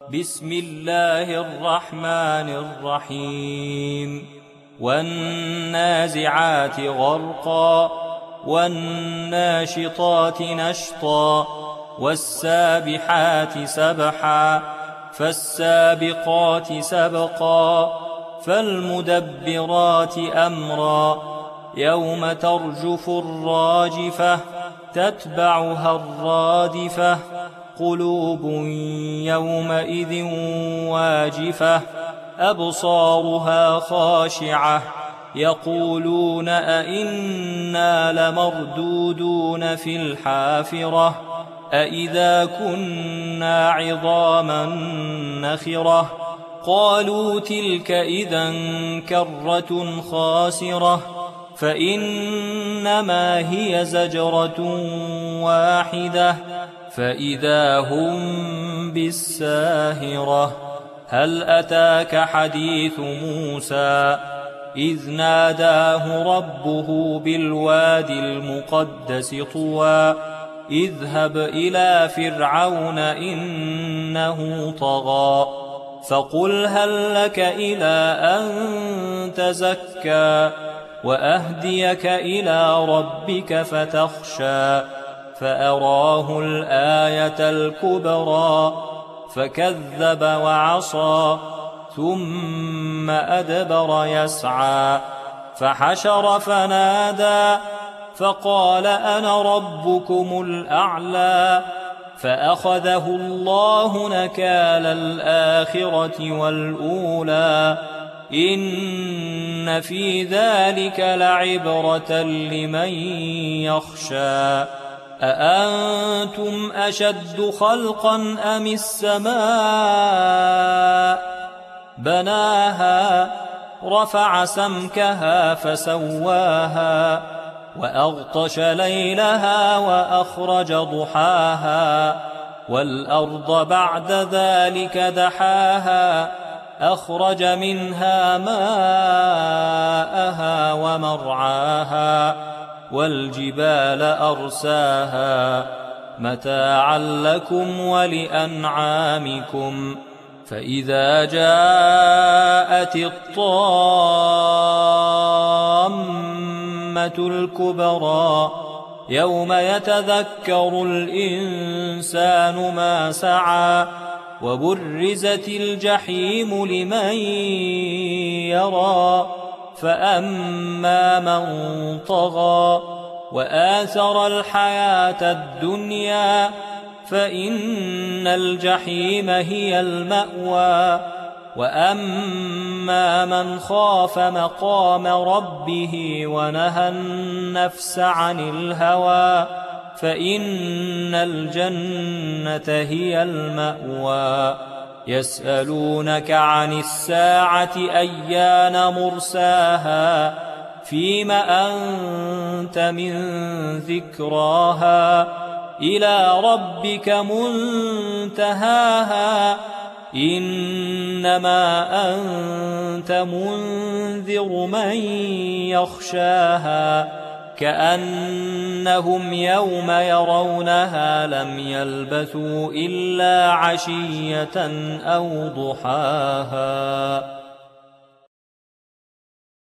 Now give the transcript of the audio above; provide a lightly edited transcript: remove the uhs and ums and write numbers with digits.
بسم الله الرحمن الرحيم والنازعات غرقا والناشطات نشطا والسابحات سبحا فالسابقات سبقا فالمدبرات أمرا يوم ترجف الراجفة تتبعها الرادفة قلوب يومئذ واجفة أبصارها خاشعة يقولون أئنا لمردودون في الحافرة أئذا كنا عظاما نخرة قالوا تلك إذا كرة خاسرة فإنما هي زجرة واحدة فإذا هم بالساهرة هل أتاك حديث موسى إذ ناداه ربه بالواد المقدس طوى اذهب إلى فرعون إنه طغى فقل هل لك إلى أن تزكى وأهديك إلى ربك فتخشى فأراه الآية الكبرى فكذب وعصى ثم أدبر يسعى فحشر فنادى فقال أنا ربكم الأعلى فأخذه الله نكال الآخرة والأولى إن في ذلك لعبرة لمن يخشى أأنتم أشد خلقا أم السماء بناها رفع سمكها فسواها وأغطش ليلها وأخرج ضحاها والأرض بعد ذلك دحاها أخرج منها ماءها ومرعاها والجبال أرساها متاعا لكم ولأنعامكم فإذا جاءت الطامة الكبرى يوم يتذكر الإنسان ما سعى وبرزت الجحيم لمن يرى فأما من طغى وآثر الحياة الدنيا فإن الجحيم هي المأوى وأما من خاف مقام ربه ونهى النفس عن الهوى فإن الجنة هي المأوى يسألونك عن الساعة أيان مرساها فيم أنت من ذكراها إلى ربك منتهاها إنما أنت منذر من يخشاها كأنهم يوم يرونها لم يلبثوا إلا عشية أو ضحاها.